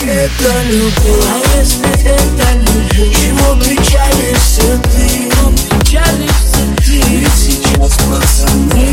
это любовь? А если это любовь, чего печалишься ты? Ведь сейчас, пацаны,